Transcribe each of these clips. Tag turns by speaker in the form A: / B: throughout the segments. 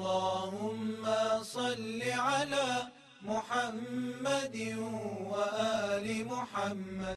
A: اللهم صل على محمد وآل محمد.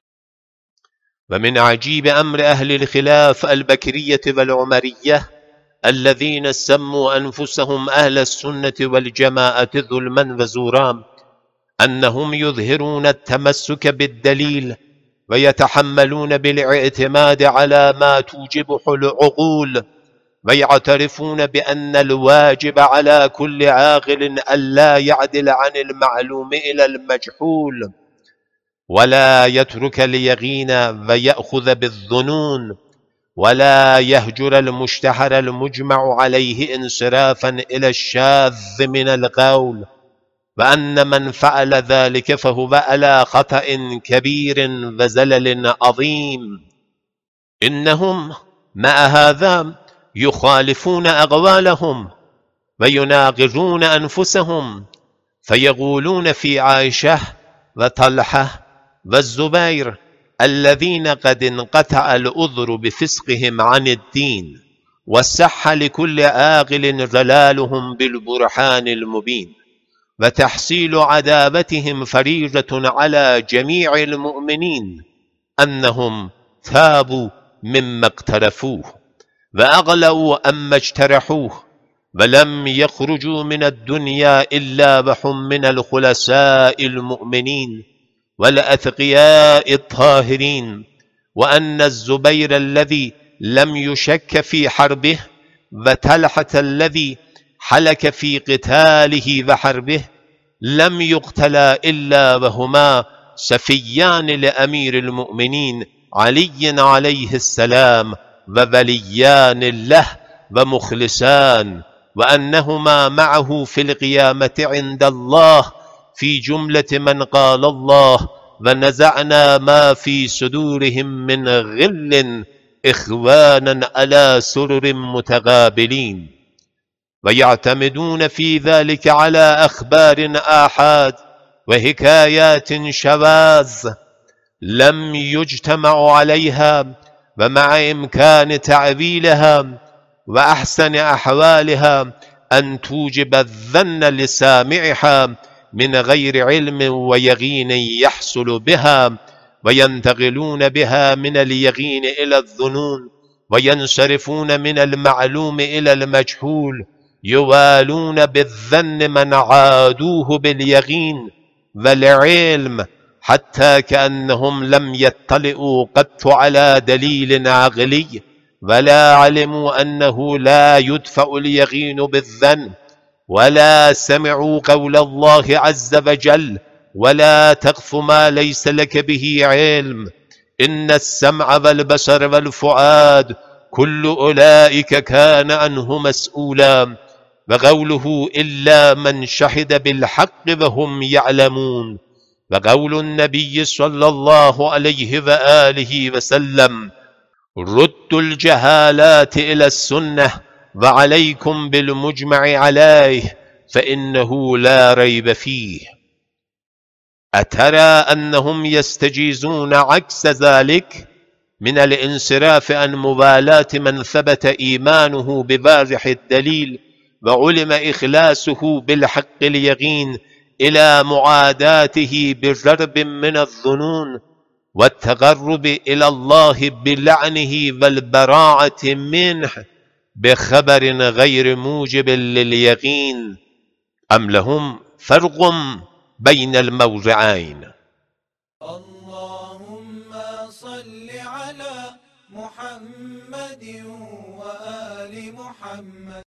B: ومن عجيب أمر أهل الخلاف البكرية والعمرية الذين سموا أنفسهم أهل السنة والجماعة ظلما وزورا أنهم يظهرون التمسك بالدليل ويتحملون بالاعتماد على ما توجبه العقول، ويعترفون بأن الواجب على كل عاقل ألا يعدل عن المعلوم إلى المجهول، ولا يترك اليقين ويأخذ بالظنون، ولا يهجر المشتهر المجمع عليه انصرافا إلى الشاذ من القول، وأن من فعل ذلك فهو على خطأ كبير وزلل عظيم. إنهم مع هذا يخالفون أقوالهم ويناقضون أنفسهم، فيقولون في عائشة وطلحة والزبير الذين قد انقطع العذر بفسقهم عن الدين وصح لكل عاقل ضلالهم بالبرهان المبين، وتحصيل عداوتهم فريضة على جميع المؤمنين أنهم تابوا مما اقترفوه وأغلوا أما اجترحوه، ولم يخرجوا من الدنيا إلا وهم من الخلصاء المؤمنين والأتقياء الطاهرين، وأن الزبير الذي لم يشك في حربه وطلحة الذي حلك في قتاله وحربه لم يقتلا إلا وهما سفيان لأمير المؤمنين علي عليه السلام ووليان له ومخلصان، وأنهما معه في القيامة عند الله في جملة من قال الله ونزعنا ما في صدورهم من غل إخوانا على سرر متقابلين، ويعتمدون في ذلك على أخبار آحاد وحكايات شواذ لم يجتمع عليها، ومع إمكان تعويلها وأحسن أحوالها أن توجب الظن لسامعها من غير علم ويقين يحصل بها، وينتقلون بها من اليقين إلى الظنون، وينصرفون من المعلوم إلى المجهول، يوالون بالظن من عادوه باليقين والعلم، حتى كأنهم لم يطلعوا قط على دليل عقلي ولا علموا أنه لا يدفع اليقين بالظن، ولا سمعوا قول الله عز وجل ولا تقف ما ليس لك به علم إن السمع والبصر والفؤاد كل أولئك كان عنه مسؤولا، وقوله إلا من شهد بالحق وهم يعلمون، وقول النبي صلى الله عليه وآله وسلم ردوا الجهالات إلى السنة وعليكم بالمجمع عليه فإنه لا ريب فيه. أترى أنهم يستجيزون عكس ذلك من الانصراف عن مبالاة من ثبت إيمانه بواضح الدليل وعلم إخلاصه بالحق اليقين إلى معاداته بضرب من الظنون والتقرب إلى الله بلعنه والبراعة منه بخبر غير موجب لليقين، أم لهم فرق بين الموضعين؟
A: اللهم صل على محمد وآل محمد.